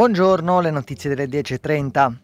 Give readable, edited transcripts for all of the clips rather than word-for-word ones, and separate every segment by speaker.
Speaker 1: Buongiorno, le notizie delle 10:30.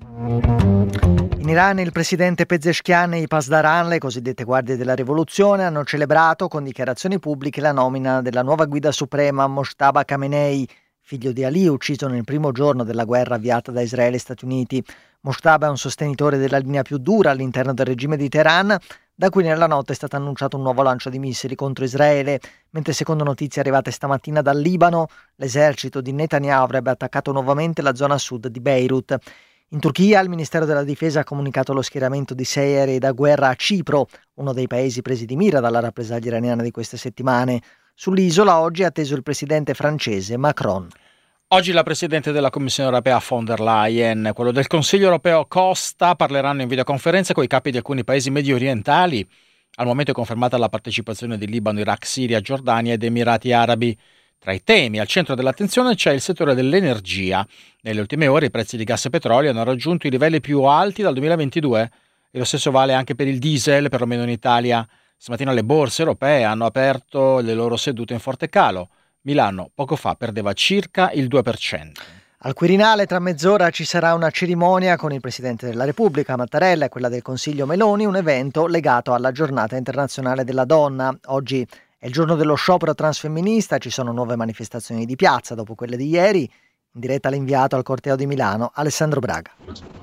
Speaker 1: In Iran il presidente Pezeshkian e i Pasdaran, le cosiddette guardie della rivoluzione, hanno celebrato con dichiarazioni pubbliche la nomina della nuova guida suprema Mojtaba Khamenei, figlio di Ali, ucciso nel primo giorno della guerra avviata da Israele e Stati Uniti. Mojtaba è un sostenitore della linea più dura all'interno del regime di Teheran, da cui nella notte è stato annunciato un nuovo lancio di missili contro Israele, mentre secondo notizie arrivate stamattina dal Libano, l'esercito di Netanyahu avrebbe attaccato nuovamente la zona sud di Beirut. In Turchia il Ministero della Difesa ha comunicato lo schieramento di 6 aerei da guerra a Cipro, uno dei paesi presi di mira dalla rappresaglia iraniana di queste settimane. Sull'isola oggi è atteso il presidente francese Macron.
Speaker 2: Oggi la Presidente della Commissione europea von der Leyen, quello del Consiglio europeo Costa parleranno in videoconferenza con i capi di alcuni paesi medio orientali. Al momento è confermata la partecipazione di Libano, Iraq, Siria, Giordania ed Emirati Arabi. Tra i temi al centro dell'attenzione c'è il settore dell'energia. Nelle ultime ore i prezzi di gas e petrolio hanno raggiunto i livelli più alti dal 2022 e lo stesso vale anche per il diesel, perlomeno in Italia. Stamattina le borse europee hanno aperto le loro sedute in forte calo. Milano poco fa perdeva circa il 2%.
Speaker 1: Al Quirinale tra mezz'ora ci sarà una cerimonia con il Presidente della Repubblica Mattarella e quella del Consiglio Meloni, un evento legato alla Giornata Internazionale della Donna. Oggi è il giorno dello sciopero transfemminista, ci sono nuove manifestazioni di piazza dopo quelle di ieri. In diretta l'inviato al corteo di Milano, Alessandro Braga.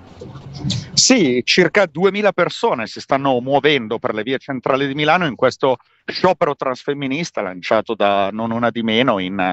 Speaker 3: Sì, circa 2000 persone si stanno muovendo per le vie centrali di Milano in questo sciopero transfemminista lanciato da non una di meno in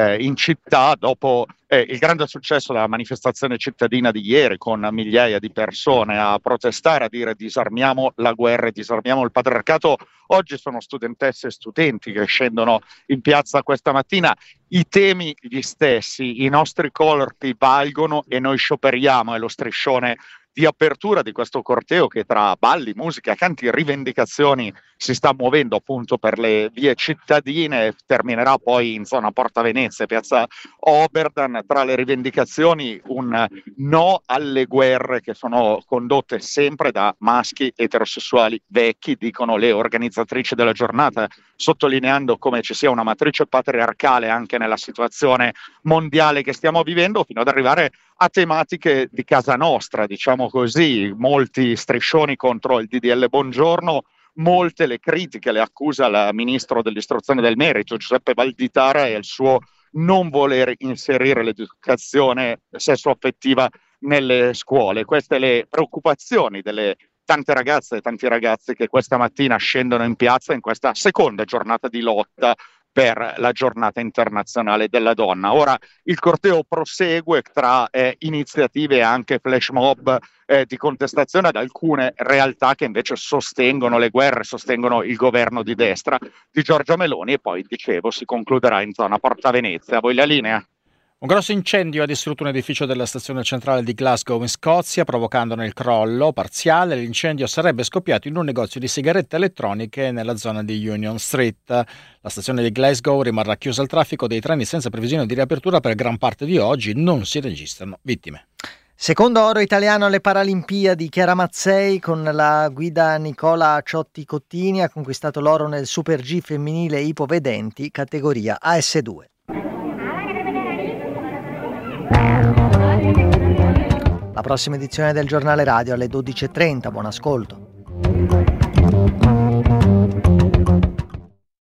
Speaker 3: città dopo il grande successo della manifestazione cittadina di ieri con migliaia di persone a protestare, a dire disarmiamo la guerra e disarmiamo il patriarcato. Oggi sono studentesse e studenti che scendono in piazza questa mattina. I temi gli stessi, i nostri corpi valgono e noi scioperiamo, è lo striscione di apertura di questo corteo che tra balli, musica, canti e rivendicazioni si sta muovendo appunto per le vie cittadine, terminerà poi in zona Porta Venezia, piazza Oberdan. Tra le rivendicazioni un no alle guerre che sono condotte sempre da maschi eterosessuali vecchi, dicono le organizzatrici della giornata, sottolineando come ci sia una matrice patriarcale anche nella situazione mondiale che stiamo vivendo, fino ad arrivare a tematiche di casa nostra, diciamo così, molti striscioni contro il DDL Bongiorno, molte le critiche, le accuse al ministro dell'istruzione e del merito, Giuseppe Valditara, e il suo non voler inserire l'educazione sessuoaffettiva nelle scuole. Queste le preoccupazioni delle tante ragazze e tanti ragazzi che questa mattina scendono in piazza in questa seconda giornata di lotta per la giornata internazionale della donna. Ora il corteo prosegue tra iniziative e anche flash mob di contestazione ad alcune realtà che invece sostengono le guerre, sostengono il governo di destra di Giorgia Meloni, e poi, dicevo, si concluderà in zona Porta Venezia. A voi la linea.
Speaker 2: Un grosso incendio ha distrutto un edificio della stazione centrale di Glasgow in Scozia, provocandone il crollo parziale. L'incendio sarebbe scoppiato in un negozio di sigarette elettroniche nella zona di Union Street. La stazione di Glasgow rimarrà chiusa al traffico dei treni senza previsione di riapertura per gran parte di oggi. Non si registrano vittime.
Speaker 1: Secondo oro italiano alle Paralimpiadi, Chiara Mazzei con la guida Nicola Ciotti Cottini ha conquistato l'oro nel Super G femminile ipovedenti categoria AS2. La prossima edizione del giornale radio alle 12:30. Buon ascolto.